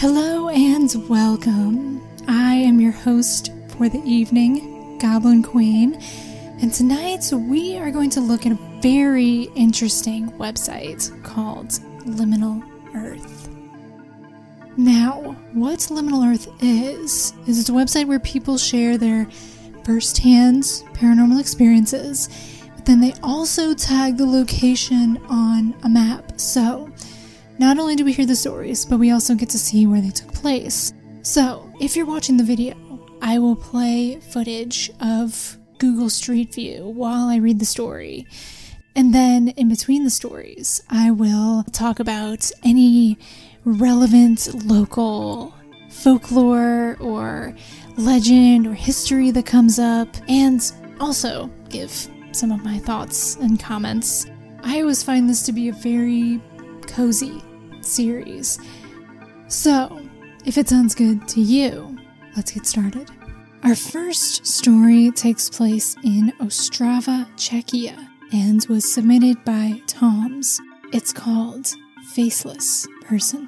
Hello and welcome. I am your host for the evening, Goblin Queen, and tonight we are going to look at a very interesting website called Liminal Earth. Now, what Liminal Earth is it's a website where people share their first-hand paranormal experiences, but then they also tag the location on a map. So, not only do we hear the stories, but we also get to see where they took place. So, if you're watching the video, I will play footage of Google Street View while I read the story. And then, in between the stories, I will talk about any relevant local folklore or legend or history that comes up, and also give some of my thoughts and comments. I always find this to be a very cozy series. So, if it sounds good to you, let's get started. Our first story takes place in Ostrava, Czechia, and was submitted by Toms. It's called Faceless Person.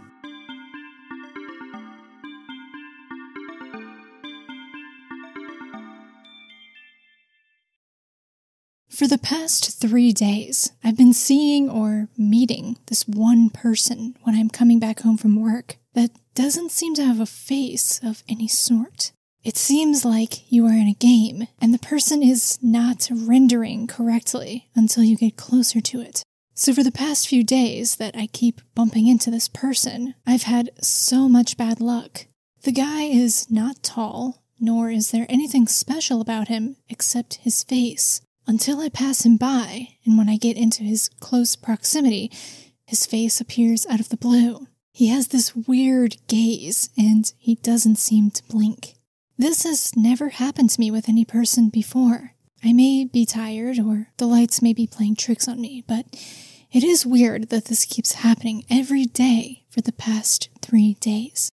For the past 3 days, I've been seeing or meeting this one person when I'm coming back home from work that doesn't seem to have a face of any sort. It seems like you are in a game, and the person is not rendering correctly until you get closer to it. So for the past few days that I keep bumping into this person, I've had so much bad luck. The guy is not tall, nor is there anything special about him except his face. Until I pass him by, and when I get into his close proximity, his face appears out of the blue. He has this weird gaze, and he doesn't seem to blink. This has never happened to me with any person before. I may be tired, or the lights may be playing tricks on me, but it is weird that this keeps happening every day for the past 3 days.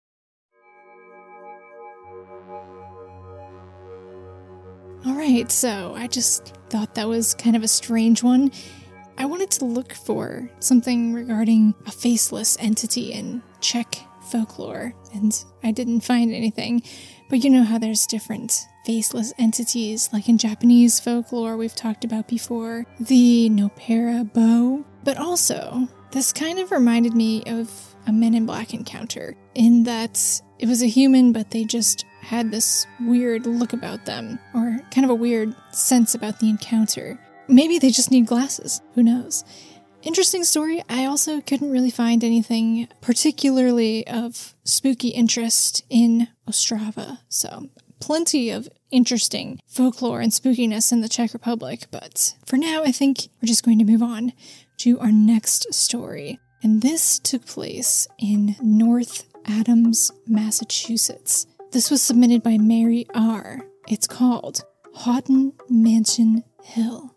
Alright, so I just thought that was kind of a strange one. I wanted to look for something regarding a faceless entity in Czech folklore, and I didn't find anything. But you know how there's different faceless entities, like in Japanese folklore we've talked about before, the Nopera bow. But also, this kind of reminded me of a Men in Black encounter, in that it was a human, but they just had this weird look about them, or kind of a weird sense about the encounter. Maybe they just need glasses, who knows. Interesting story. I also couldn't really find anything particularly of spooky interest in Ostrava, so plenty of interesting folklore and spookiness in the Czech Republic, but for now I think we're just going to move on to our next story. And this took place in North Adams, Massachusetts. This was submitted by Mary R. It's called Houghton Mansion Hill.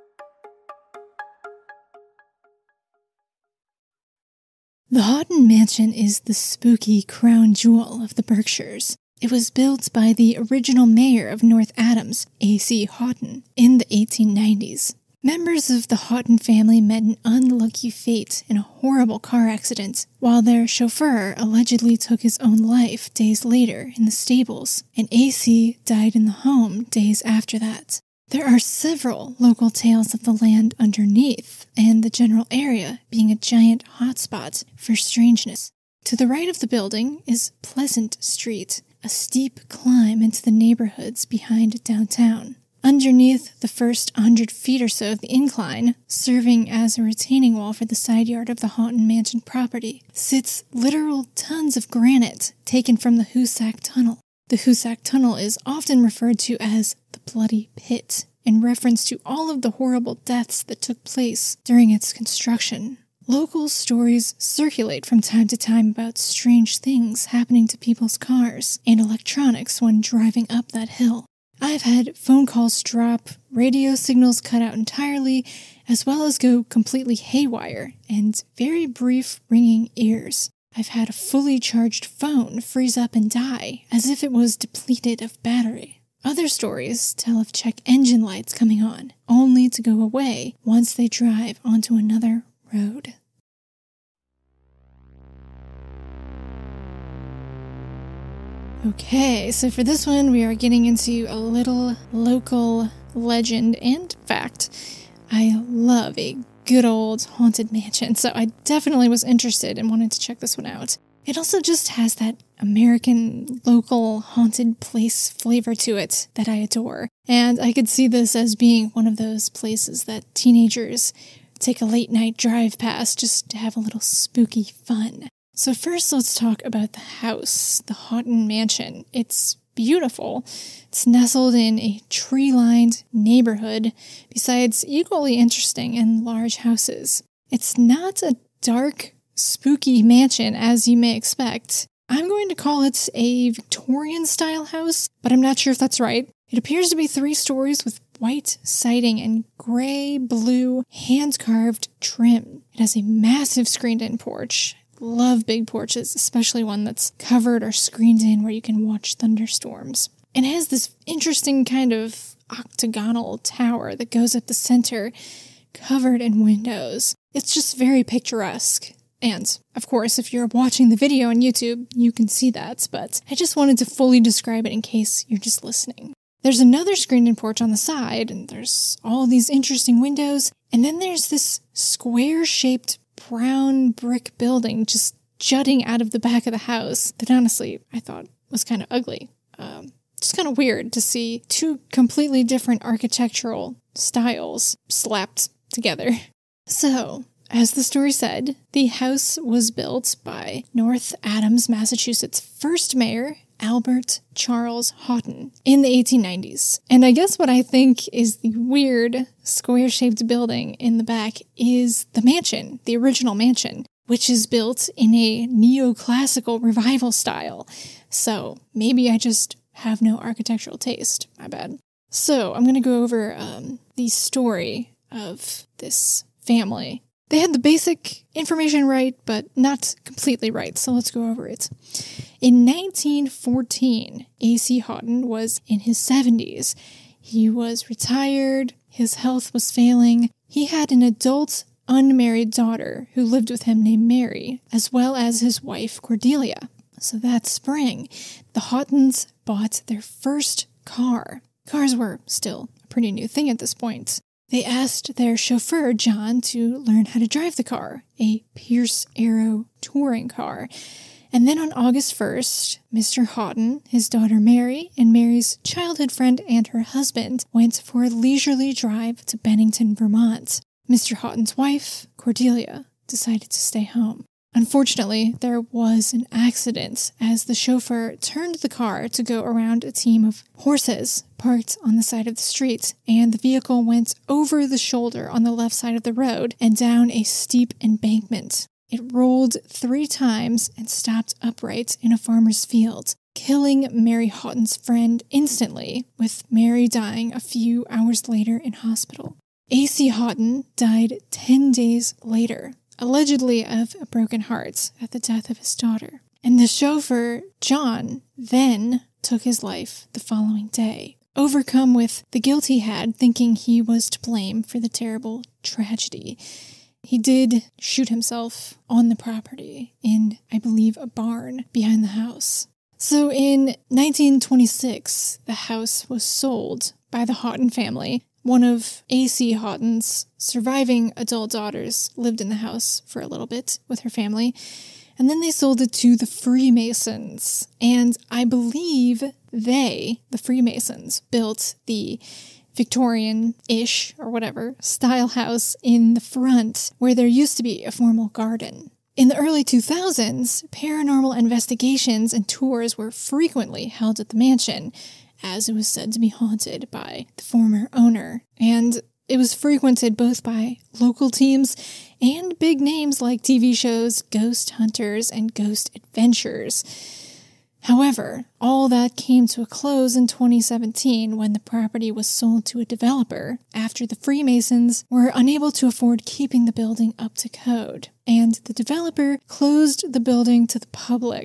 The Houghton Mansion is the spooky crown jewel of the Berkshires. It was built by the original mayor of North Adams, A.C. Houghton, in the 1890s. Members of the Houghton family met an unlucky fate in a horrible car accident, while their chauffeur allegedly took his own life days later in the stables, and AC died in the home days after that. There are several local tales of the land underneath, and the general area being a giant hotspot for strangeness. To the right of the building is Pleasant Street, a steep climb into the neighborhoods behind downtown. Underneath the first 100 feet or so of the incline, serving as a retaining wall for the side yard of the Houghton Mansion property, sits literal tons of granite taken from the Hoosac Tunnel. The Hoosac Tunnel is often referred to as the Bloody Pit, in reference to all of the horrible deaths that took place during its construction. Local stories circulate from time to time about strange things happening to people's cars and electronics when driving up that hill. I've had phone calls drop, radio signals cut out entirely, as well as go completely haywire, and very brief ringing ears. I've had a fully charged phone freeze up and die, as if it was depleted of battery. Other stories tell of check engine lights coming on, only to go away once they drive onto another road. Okay, so for this one, we are getting into a little local legend and fact. I love a good old haunted mansion, so I definitely was interested and wanted to check this one out. It also just has that American local haunted place flavor to it that I adore, and I could see this as being one of those places that teenagers take a late night drive past just to have a little spooky fun. So first, let's talk about the house, the Houghton Mansion. It's beautiful. It's nestled in a tree-lined neighborhood, besides equally interesting and large houses. It's not a dark, spooky mansion as you may expect. I'm going to call it a Victorian-style house, but I'm not sure if that's right. It appears to be 3 stories with white siding and gray-blue hand-carved trim. It has a massive screened-in porch. Love big porches, especially one that's covered or screened in where you can watch thunderstorms. And it has this interesting kind of octagonal tower that goes up the center, covered in windows. It's just very picturesque. And, of course, if you're watching the video on YouTube, you can see that, but I just wanted to fully describe it in case you're just listening. There's another screened-in porch on the side, and there's all these interesting windows, and then there's this square-shaped brown brick building just jutting out of the back of the house that honestly I thought was kind of ugly. Just kind of weird to see 2 completely different architectural styles slapped together. So, as the story said, the house was built by North Adams, Massachusetts' first mayor, Albert Charles Houghton, in the 1890s. And I guess what I think is the weird square-shaped building in the back is the mansion, the original mansion, which is built in a neoclassical revival style. So maybe I just have no architectural taste. My bad. So I'm going to go over the story of this family. They had the basic information right, but not completely right, so let's go over it. In 1914, A.C. Houghton was in his 70s. He was retired, his health was failing. He had an adult, unmarried daughter who lived with him named Mary, as well as his wife Cordelia. So that spring, the Houghtons bought their first car. Cars were still a pretty new thing at this point. They asked their chauffeur, John, to learn how to drive the car, a Pierce Arrow touring car. And then on August 1st, Mr. Houghton, his daughter Mary, and Mary's childhood friend and her husband went for a leisurely drive to Bennington, Vermont. Mr. Houghton's wife, Cordelia, decided to stay home. Unfortunately, there was an accident as the chauffeur turned the car to go around a team of horses parked on the side of the street, and the vehicle went over the shoulder on the left side of the road and down a steep embankment. It rolled 3 times and stopped upright in a farmer's field, killing Mary Houghton's friend instantly, with Mary dying a few hours later in hospital. A.C. Houghton died 10 days later, allegedly of a broken heart at the death of his daughter. And the chauffeur, John, then took his life the following day, overcome with the guilt he had, thinking he was to blame for the terrible tragedy. He did shoot himself on the property in, I believe, a barn behind the house. So in 1926, the house was sold by the Houghton family. One of A.C. Houghton's surviving adult daughters lived in the house for a little bit with her family, and then they sold it to the Freemasons. And I believe they, the Freemasons, built the Victorian-ish, or whatever, style house in the front where there used to be a formal garden. In the early 2000s, paranormal investigations and tours were frequently held at the mansion, as it was said to be haunted by the former owner, and it was frequented both by local teams and big names like TV shows Ghost Hunters and Ghost Adventures. However, all that came to a close in 2017 when the property was sold to a developer after the Freemasons were unable to afford keeping the building up to code, and the developer closed the building to the public.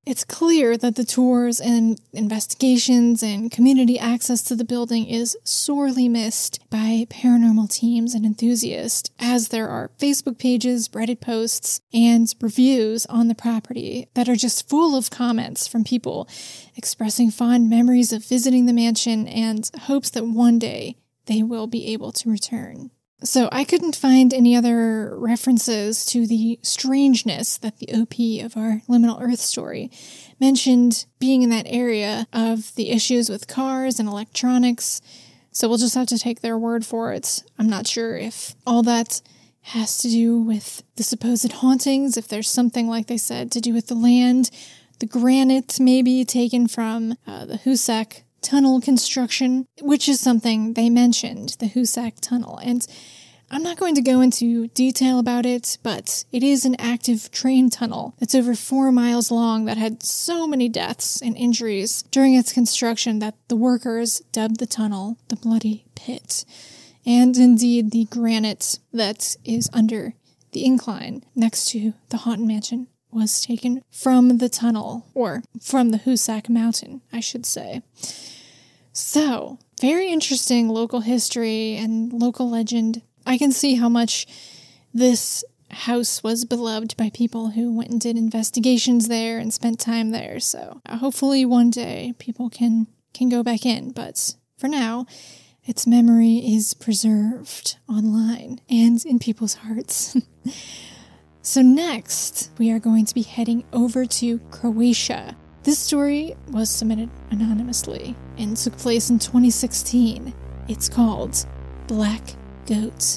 It's clear that the tours and investigations and community access to the building is sorely missed by paranormal teams and enthusiasts, as there are Facebook pages, Reddit posts, and reviews on the property that are just full of comments from people expressing fond memories of visiting the mansion and hopes that one day they will be able to return. So I couldn't find any other references to the strangeness that the OP of our Liminal Earth story mentioned being in that area of the issues with cars and electronics. So we'll just have to take their word for it. I'm not sure if all that has to do with the supposed hauntings, if there's something, like they said, to do with the land, the granite maybe taken from the Hoosac tunnel construction, which is something they mentioned, the Hoosac tunnel. And I'm not going to go into detail about it, but it is an active train tunnel that's over 4 miles long that had so many deaths and injuries during its construction that the workers dubbed the tunnel the Bloody Pit. And indeed, the granite that is under the incline next to the Haunted Mansion was taken from the tunnel, or from the Hoosac Mountain, I should say. So, very interesting local history and local legend. I can see how much this house was beloved by people who went and did investigations there and spent time there. So, hopefully one day people can go back in. But for now, its memory is preserved online and in people's hearts. So next, we are going to be heading over to Croatia. This story was submitted anonymously and took place in 2016. It's called Black Goat.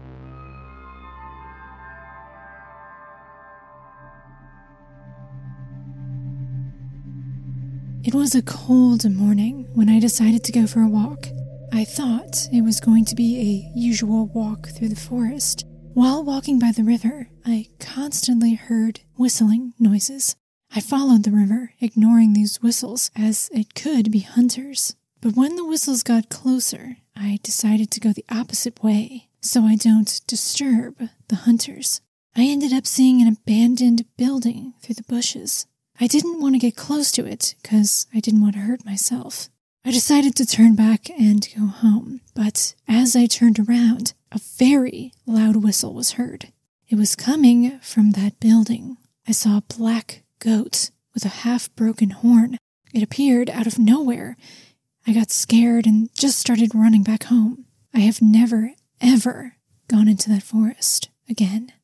It was a cold morning when I decided to go for a walk. I thought it was going to be a usual walk through the forest. While walking by the river, I constantly heard whistling noises. I followed the river, ignoring these whistles, as it could be hunters. But when the whistles got closer, I decided to go the opposite way, so I don't disturb the hunters. I ended up seeing an abandoned building through the bushes. I didn't want to get close to it, because I didn't want to hurt myself. I decided to turn back and go home, but as I turned around, a very loud whistle was heard. It was coming from that building. I saw a black goat with a half-broken horn. It appeared out of nowhere. I got scared and just started running back home. I have never, ever gone into that forest again.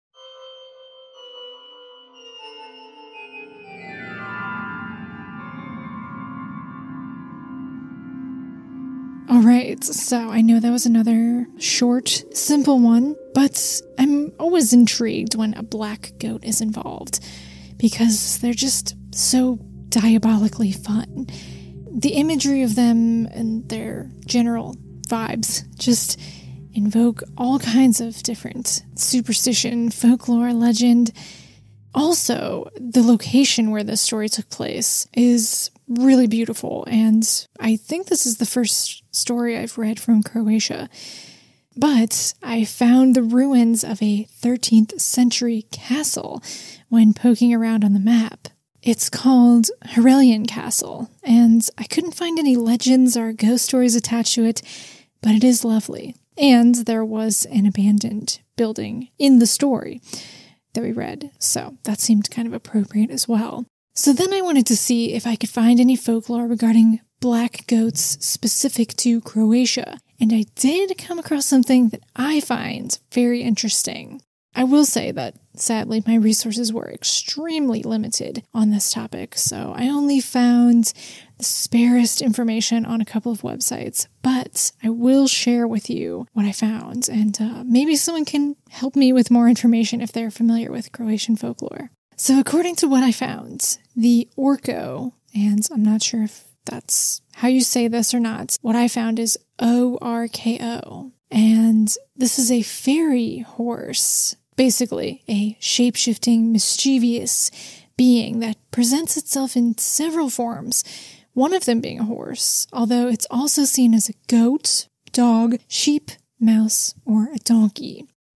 Alright, so I know that was another short, simple one, but I'm always intrigued when a black goat is involved, because they're just so diabolically fun. The imagery of them and their general vibes just invoke all kinds of different superstition, folklore, legend. Also, the location where this story took place is really beautiful, and I think this is the first story I've read from Croatia. But I found the ruins of a 13th century castle when poking around on the map. It's called Heurelian Castle, and I couldn't find any legends or ghost stories attached to it, but it is lovely. And there was an abandoned building in the story that we read, so that seemed kind of appropriate as well. So then I wanted to see if I could find any folklore regarding black goats specific to Croatia, and I did come across something that I find very interesting. I will say that, sadly, my resources were extremely limited on this topic, so I only found the sparest information on a couple of websites, but I will share with you what I found, and maybe someone can help me with more information if they're familiar with Croatian folklore. So according to what I found, the Orko, and I'm not sure if that's how you say this or not, what I found is Orko, and this is a fairy horse, basically a shape-shifting, mischievous being that presents itself in several forms, one of them being a horse, although it's also seen as a goat, dog, sheep, mouse, or a donkey.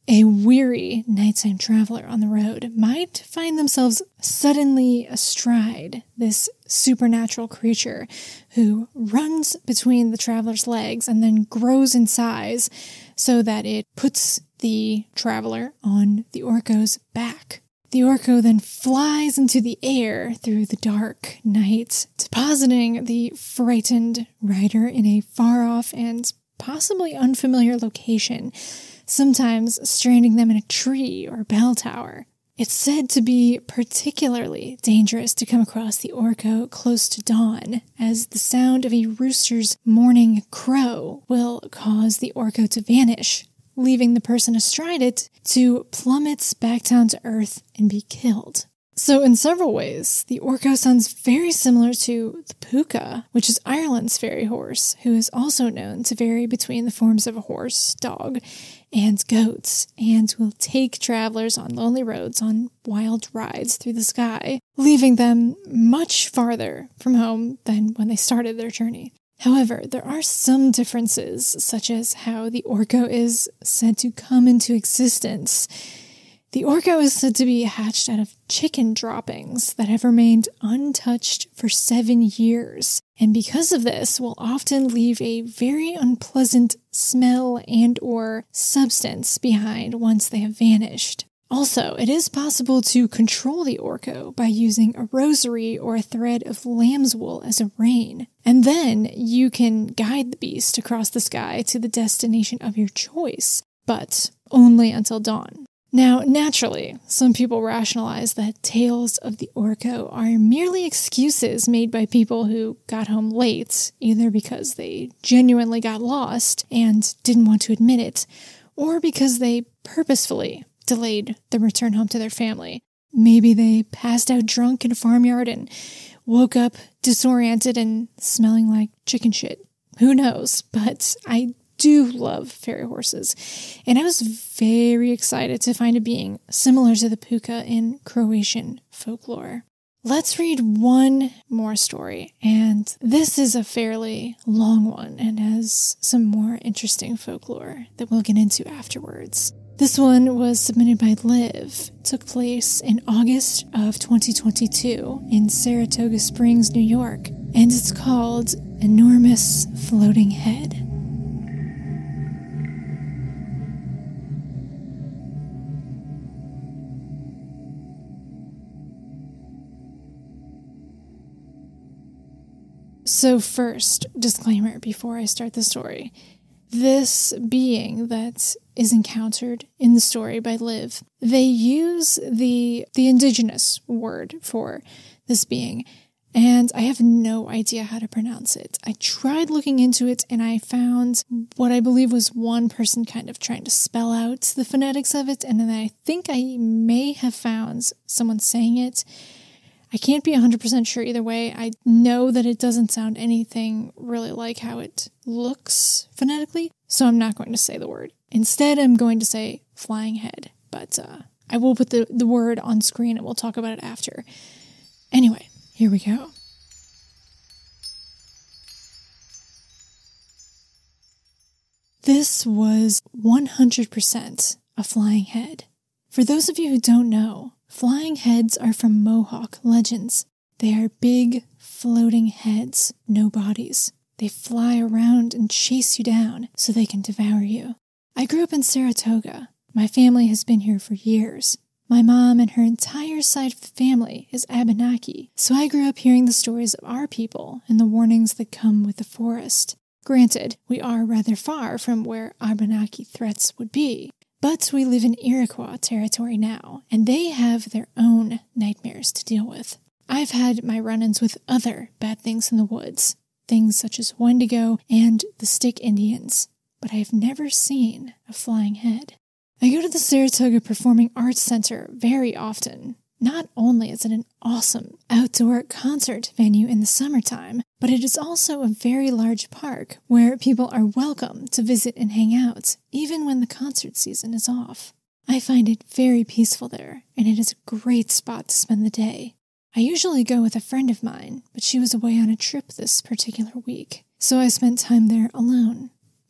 A weary nighttime traveler on the road might find themselves suddenly astride this supernatural creature who runs between the traveler's legs and then grows in size so that it puts the traveler on the Orco's back. The Orco then flies into the air through the dark night, depositing the frightened rider in a far-off and possibly unfamiliar location, sometimes stranding them in a tree or bell tower. It's said to be particularly dangerous to come across the Orco close to dawn, as the sound of a rooster's morning crow will cause the Orco to vanish, leaving the person astride it to plummet back down to earth and be killed. So in several ways, the Orco sounds very similar to the Puka, which is Ireland's fairy horse, who is also known to vary between the forms of a horse, dog, and goats, and will take travelers on lonely roads on wild rides through the sky, leaving them much farther from home than when they started their journey. However, there are some differences, such as how the Orco is said to come into existence. The Orco is said to be hatched out of chicken droppings that have remained untouched for 7 years, and because of this will often leave a very unpleasant smell and or substance behind once they have vanished. Also, it is possible to control the Orco by using a rosary or a thread of lamb's wool as a rein, and then you can guide the beast across the sky to the destination of your choice, but only until dawn. Now, naturally, some people rationalize that tales of the Orco are merely excuses made by people who got home late, either because they genuinely got lost and didn't want to admit it, or because they purposefully delayed the return home to their family. Maybe they passed out drunk in a farmyard and woke up disoriented and smelling like chicken shit. Who knows? But I do love fairy horses, and I was very excited to find a being similar to the Puka in Croatian folklore. Let's read one more story, and this is a fairly long one and has some more interesting folklore that we'll get into afterwards. This one was submitted by Liv. It took place in August of 2022 in Saratoga Springs, New York, and it's called Enormous Floating Head. So first, disclaimer before I start the story. This being that is encountered in the story by Liv, they use the indigenous word for this being, and I have no idea how to pronounce it. I tried looking into it, and I found what I believe was one person kind of trying to spell out the phonetics of it, and then I think I may have found someone saying it. I can't be 100% sure either way. I know that it doesn't sound anything really like how it looks phonetically, so I'm not going to say the word. Instead, I'm going to say flying head, but I will put the word on screen and we'll talk about it after. Anyway, here we go. This was 100% a flying head. For those of you who don't know, flying heads are from Mohawk legends. They are big, floating heads, no bodies. They fly around and chase you down so they can devour you. I grew up in Saratoga. My family has been here for years. My mom and her entire side of the family is Abenaki, so I grew up hearing the stories of our people and the warnings that come with the forest. Granted, we are rather far from where Abenaki threats would be, but we live in Iroquois territory now, and they have their own nightmares to deal with. I've had my run-ins with other bad things in the woods, things such as Wendigo and the Stick Indians, but I have never seen a flying head. I go to the Saratoga Performing Arts Center very often. Not only is it an awesome outdoor concert venue in the summertime, but it is also a very large park where people are welcome to visit and hang out, even when the concert season is off. I find it very peaceful there, and it is a great spot to spend the day. I usually go with a friend of mine, but she was away on a trip this particular week, so I spent time there alone.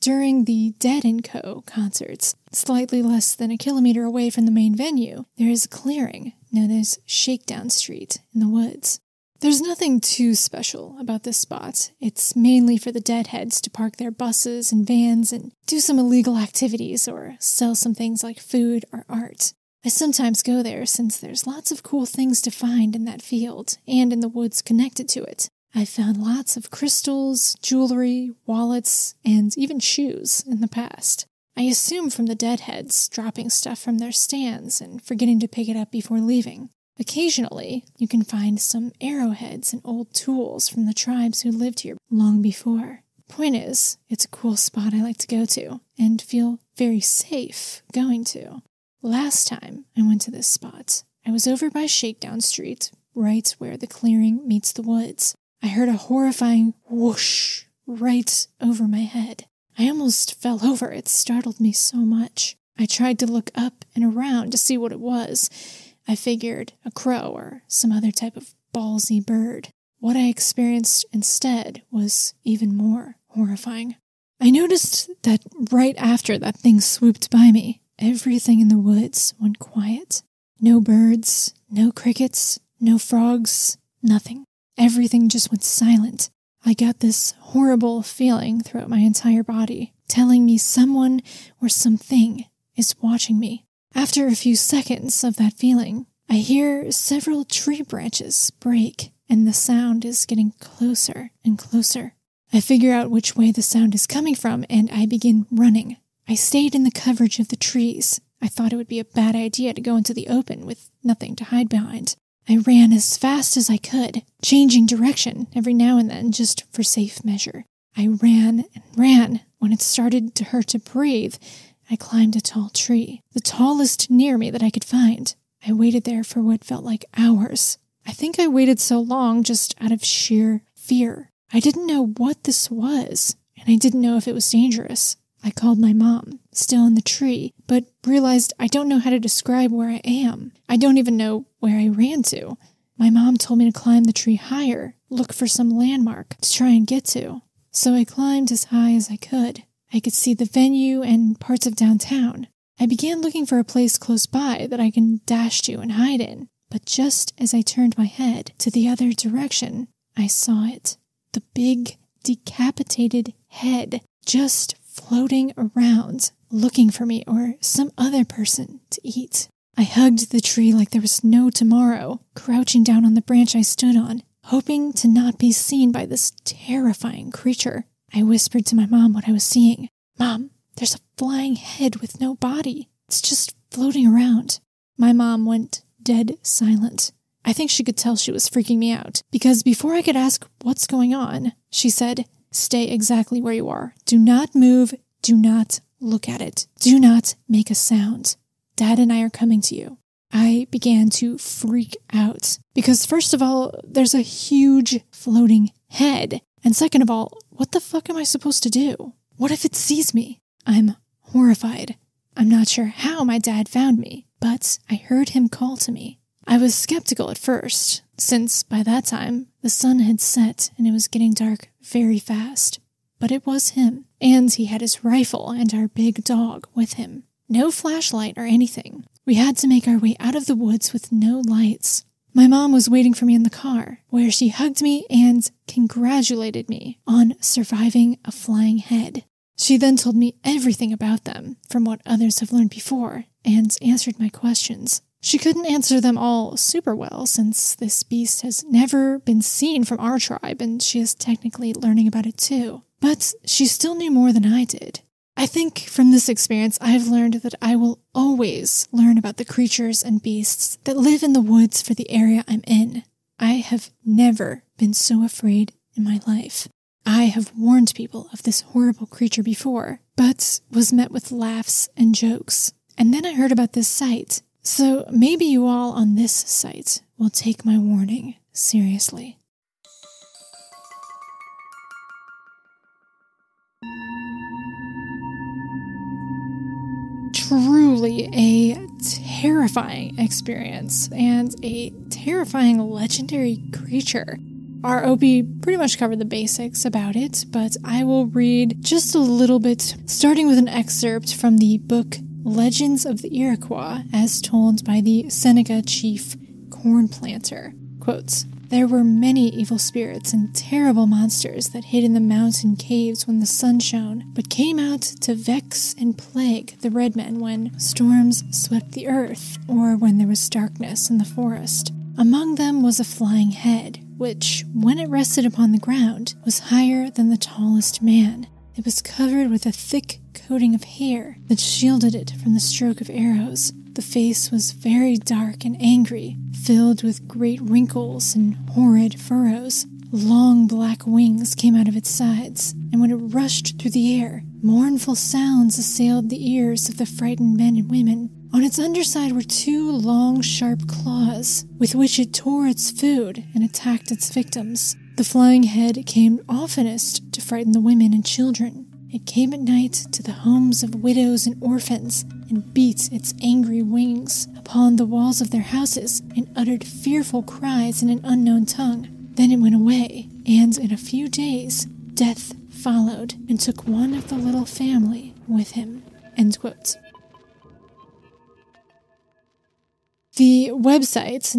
During the Dead & Co. concerts, slightly less than a kilometer away from the main venue, there is a clearing known as Shakedown Street in the woods. There's nothing too special about this spot. It's mainly for the deadheads to park their buses and vans and do some illegal activities or sell some things like food or art. I sometimes go there since there's lots of cool things to find in that field and in the woods connected to it. I've found lots of crystals, jewelry, wallets, and even shoes in the past. I assume from the deadheads dropping stuff from their stands and forgetting to pick it up before leaving. Occasionally, you can find some arrowheads and old tools from the tribes who lived here long before. Point is, it's a cool spot I like to go to and feel very safe going to. Last time I went to this spot, I was over by Shakedown Street, right where the clearing meets the woods. I heard a horrifying whoosh right over my head. I almost fell over. It startled me so much. I tried to look up and around to see what it was. I figured a crow or some other type of ballsy bird. What I experienced instead was even more horrifying. I noticed that right after that thing swooped by me, everything in the woods went quiet. No birds, no crickets, no frogs, nothing. Everything just went silent. I got this horrible feeling throughout my entire body, telling me someone or something is watching me. After a few seconds of that feeling, I hear several tree branches break, and the sound is getting closer and closer. I figure out which way the sound is coming from, and I begin running. I stayed in the coverage of the trees. I thought it would be a bad idea to go into the open with nothing to hide behind. I ran as fast as I could, changing direction every now and then just for safe measure. I ran and ran. When it started to hurt to breathe, I climbed a tall tree, the tallest near me that I could find. I waited there for what felt like hours. I think I waited so long just out of sheer fear. I didn't know what this was, and I didn't know if it was dangerous. I called my mom, still in the tree, but realized I don't know how to describe where I am. I don't even know where I ran to. My mom told me to climb the tree higher, look for some landmark to try and get to. So I climbed as high as I could. I could see the venue and parts of downtown. I began looking for a place close by that I can dash to and hide in. But just as I turned my head to the other direction, I saw it. The big, decapitated head just floating around, looking for me or some other person to eat. I hugged the tree like there was no tomorrow, crouching down on the branch I stood on, hoping to not be seen by this terrifying creature. I whispered to my mom what I was seeing. "Mom, there's a flying head with no body. It's just floating around." My mom went dead silent. I think she could tell she was freaking me out, because before I could ask what's going on, she said, "Stay exactly where you are. Do not move. Do not look at it. Do not make a sound. Dad and I are coming to you." I began to freak out, because first of all, there's a huge floating head. And second of all, what the fuck am I supposed to do? What if it sees me? I'm horrified. I'm not sure how my dad found me, but I heard him call to me. I was skeptical at first, since by that time, the sun had set and it was getting dark very fast. But it was him, and he had his rifle and our big dog with him. No flashlight or anything. We had to make our way out of the woods with no lights. My mom was waiting for me in the car, where she hugged me and congratulated me on surviving a flying head. She then told me everything about them, from what others have learned before, and answered my questions. She couldn't answer them all super well, since this beast has never been seen from our tribe, and she is technically learning about it too. But she still knew more than I did. I think from this experience, I've learned that I will always learn about the creatures and beasts that live in the woods for the area I'm in. I have never been so afraid in my life. I have warned people of this horrible creature before, but was met with laughs and jokes. And then I heard about this site. So maybe you all on this site will take my warning seriously. Truly a terrifying experience and a terrifying legendary creature. our OP pretty much covered the basics about it, but I will read just a little bit, starting with an excerpt from the book Legends of the Iroquois, as told by the Seneca chief Corn Planter. Quotes, "There were many evil spirits and terrible monsters that hid in the mountain caves when the sun shone, but came out to vex and plague the red men when storms swept the earth, or when there was darkness in the forest. Among them was a flying head, which, when it rested upon the ground, was higher than the tallest man. It was covered with a thick coating of hair that shielded it from the stroke of arrows. The face was very dark and angry, filled with great wrinkles and horrid furrows. Long black wings came out of its sides, and when it rushed through the air, mournful sounds assailed the ears of the frightened men and women. On its underside were 2 long, sharp claws, with which it tore its food and attacked its victims. The flying head came oftenest to frighten the women and children. It came at night to the homes of widows and orphans, and beat its angry wings upon the walls of their houses, and uttered fearful cries in an unknown tongue. Then it went away, and in a few days death followed, and took one of the little family with him." End quote. The website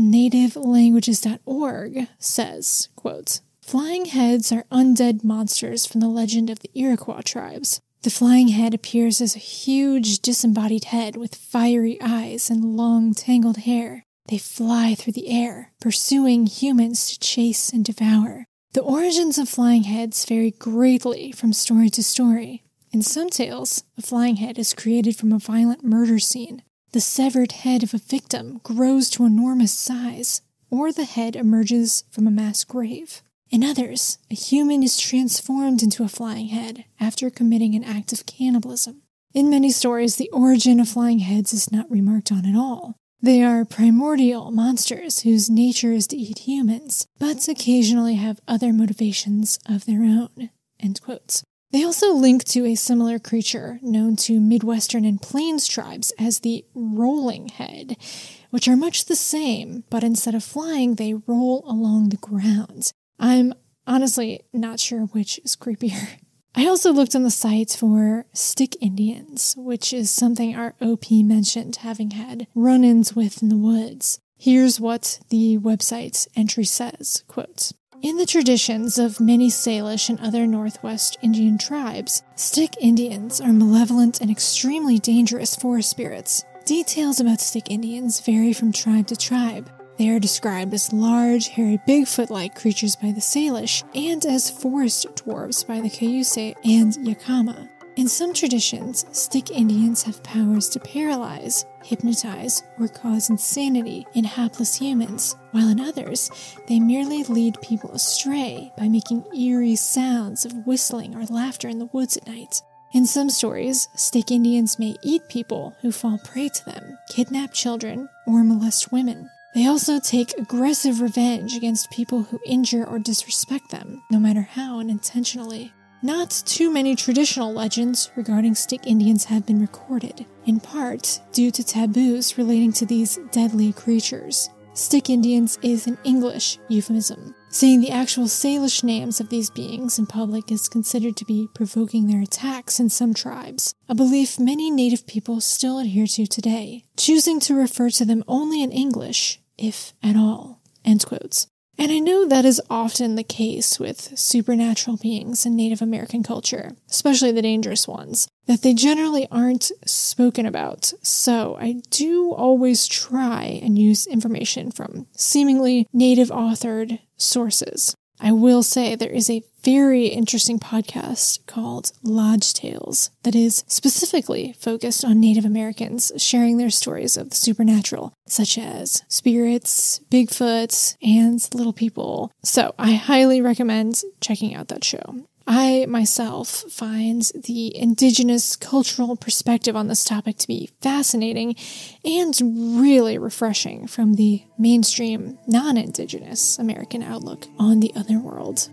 nativelanguages.org says, quote, "Flying heads are undead monsters from the legend of the Iroquois tribes. The flying head appears as a huge disembodied head with fiery eyes and long tangled hair. They fly through the air, pursuing humans to chase and devour. The origins of flying heads vary greatly from story to story. In some tales, a flying head is created from a violent murder scene. The severed head of a victim grows to enormous size, or the head emerges from a mass grave. In others, a human is transformed into a flying head after committing an act of cannibalism. In many stories, the origin of flying heads is not remarked on at all. They are primordial monsters whose nature is to eat humans, but occasionally have other motivations of their own." End quotes. They also link to a similar creature known to Midwestern and Plains tribes as the rolling head, which are much the same, but instead of flying, they roll along the ground. I'm honestly not sure which is creepier. I also looked on the site for stick Indians, which is something our OP mentioned having had run-ins with in the woods. Here's what the website's entry says, quote, "In the traditions of many Salish and other Northwest Indian tribes, stick Indians are malevolent and extremely dangerous forest spirits. Details about stick Indians vary from tribe to tribe. They are described as large, hairy Bigfoot-like creatures by the Salish, and as forest dwarves by the Cayuse and Yakama. In some traditions, stick Indians have powers to paralyze, hypnotize, or cause insanity in hapless humans, while in others, they merely lead people astray by making eerie sounds of whistling or laughter in the woods at night. In some stories, stick Indians may eat people who fall prey to them, kidnap children, or molest women. They also take aggressive revenge against people who injure or disrespect them, no matter how unintentionally. Not too many traditional legends regarding stick Indians have been recorded, in part due to taboos relating to these deadly creatures. Stick Indians is an English euphemism. Saying the actual Salish names of these beings in public is considered to be provoking their attacks in some tribes, a belief many native people still adhere to today, choosing to refer to them only in English, if at all." End quotes. And I know that is often the case with supernatural beings in Native American culture, especially the dangerous ones, that they generally aren't spoken about. So I do always try and use information from seemingly native-authored sources. I will say there is a very interesting podcast called Lodge Tales that is specifically focused on Native Americans sharing their stories of the supernatural, such as spirits, Bigfoot, and little people. So I highly recommend checking out that show. I myself find the indigenous cultural perspective on this topic to be fascinating and really refreshing from the mainstream non-indigenous American outlook on the other world.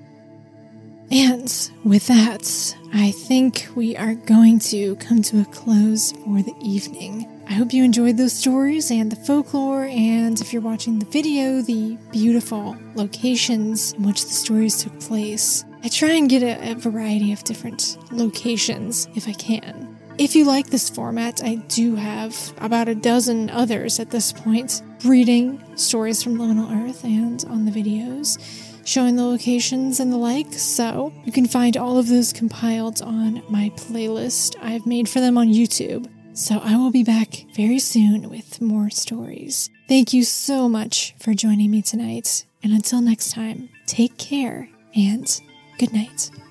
And with that, I think we are going to come to a close for the evening. I hope you enjoyed those stories and the folklore, and if you're watching the video, the beautiful locations in which the stories took place. I try and get a variety of different locations if I can. If you like this format, I do have about a dozen others at this point, reading stories from Liminal Earth and on the videos, showing the locations and the like, so you can find all of those compiled on my playlist I've made for them on YouTube. So I will be back very soon with more stories. Thank you so much for joining me tonight, and until next time, take care and good night.